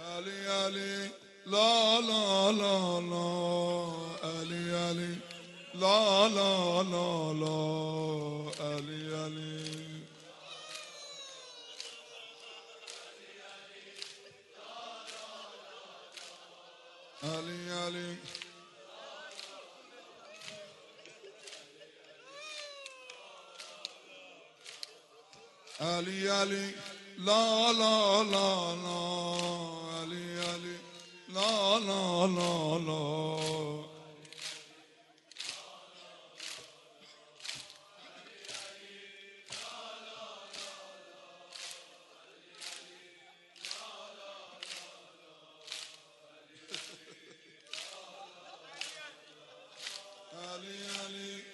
علی علی لا لا لا لا علی علی لا لا لا لا علی علی علی علی علی علی لا لا لا لا علی علی لا لا لا لا علی علی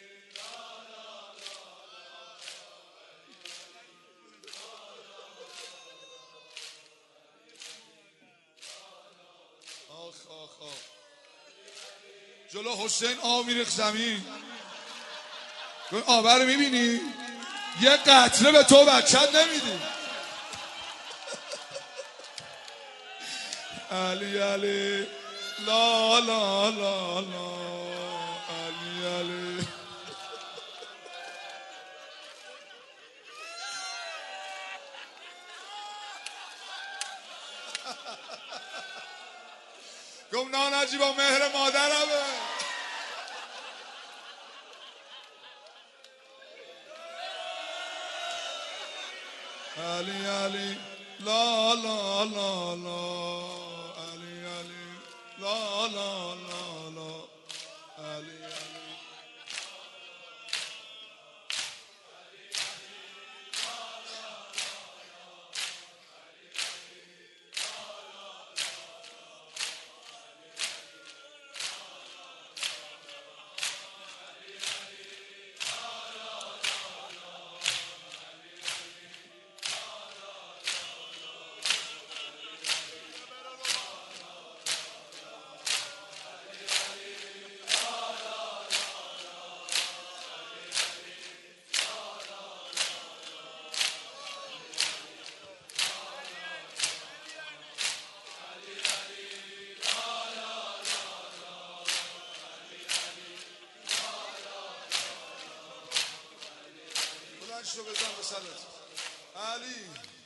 آخ آخ آخ جلو حسین آب میریخت زمین. آب رو میبینی؟ یه قطره به تو بچت نمیدی. علی علی لا لا لا لا علی علی گم نانجی با مهر مادرمه. علی علی لا لا لا لا علی علی لا لا لا لا علی علی شو بزن به سرت علی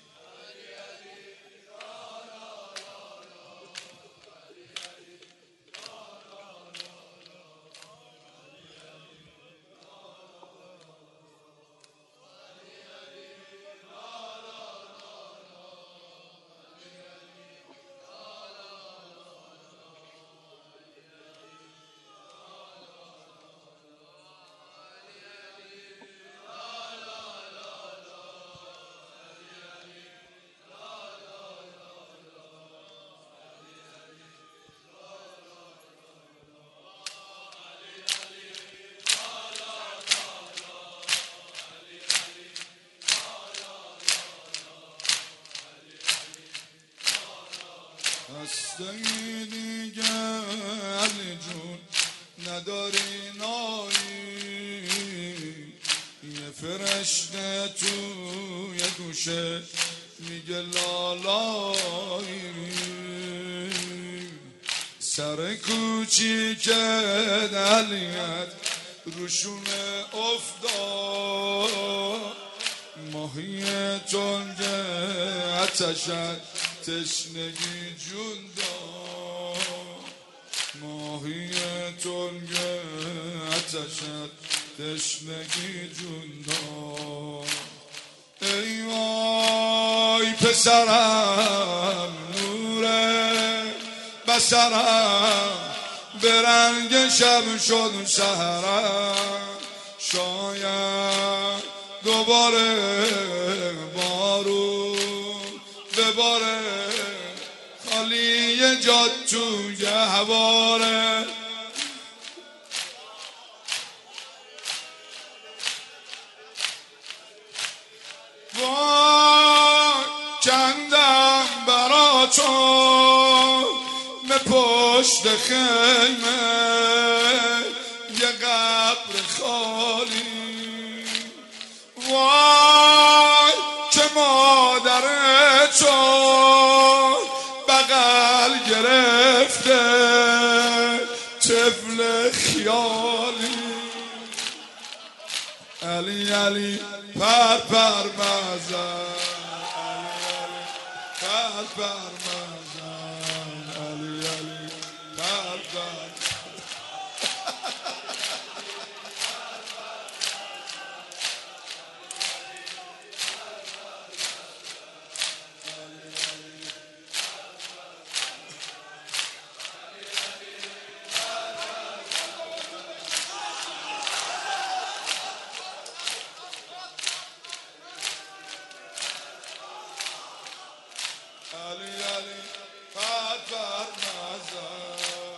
هستی دیگه علی جون نداری نایی، یه فرشته توی گوشه میگه لالایی، سر کوچیک علیت روشونه افتاد، ماهی تنگ آتشت تشنگی جون داد، ماهی تنگ آتشت تشنگی جون داد. ای وای پسرم نوره بسرم، به رنگ شب شد سحرم، شاید دوباره بارون بباره، خالی جاد توی هواره. وای کندم برا تو به پشت خیمه یه قبر خالی، وای که مادر تو بغل گرفته طفل خیالی علی علی پر پر مزن علی علی پر پر مزن علی علی پر پر علی علی پر پر مزن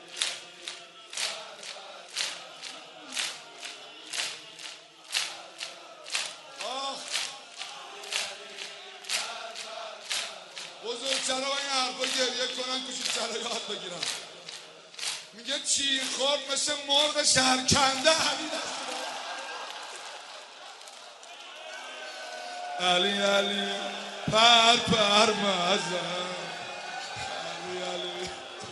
بزرگترها این حرفا گریه کنن کوچیک‌ترها یاد بگیرن. میگه چیر خورد مثل مرغ شهرکنده علی علی پر پر مزن علی علی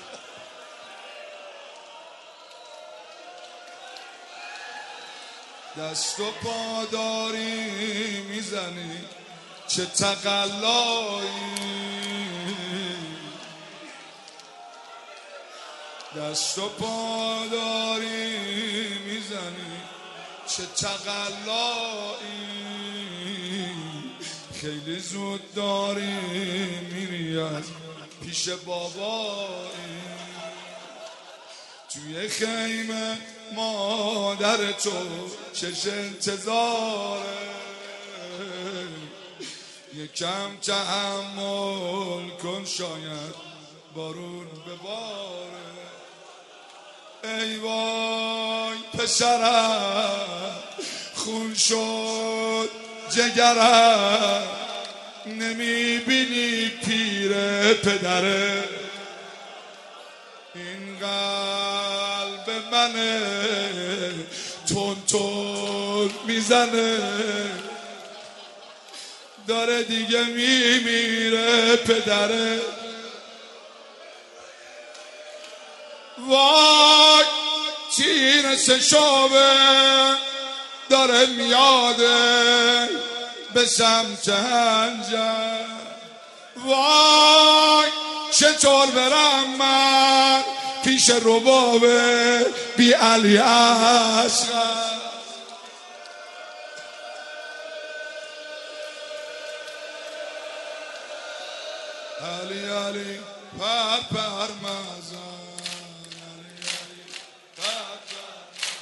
دست و پا داری میزنی چه تقلایی دست و پا داری میزنی چه تقلایی خیلی زود داری میری از پیش بابایی توی خیمه مادر تو چش انتظاره یکم تحمل کن شاید بارون بباره ای وای پسرم خون شد جگرم نمیبینی پیر پدره این قلب منه تون تون میزنه داره دیگه میمیره پدره وای تیر سشابه داره میاده به سمت هنجر وای چطور برم من پیش رباب بی علی اصغر علی علی پر پر مزن علی علی پر پر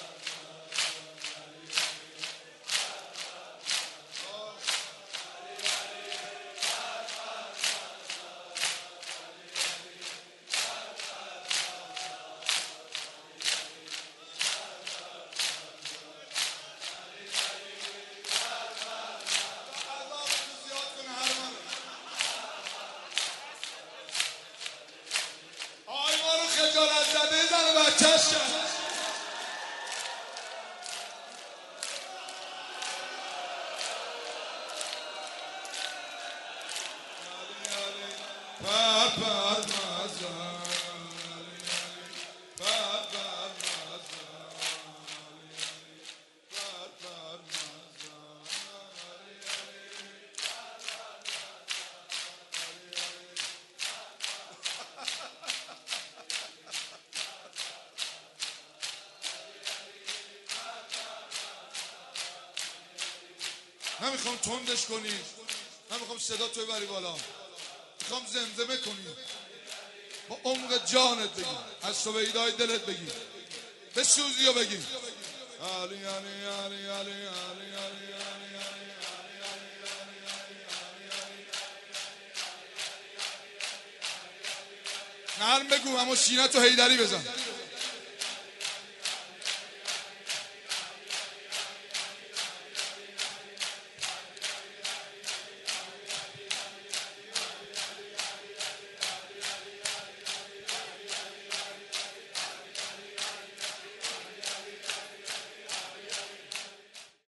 خجالت زده زن بچه‌ش کرد پر پر مزن پر پر مزن پر پر مزن نمیخوام تندش کنی نمیخوام صدا توی بری بالا میخوام زمزمه کنی با عمق جانت بگی از سویدای دلت بگی بسوزی و بگی علی علی علی علی علی علی نرم بگو اما سینه تو هیدری بزن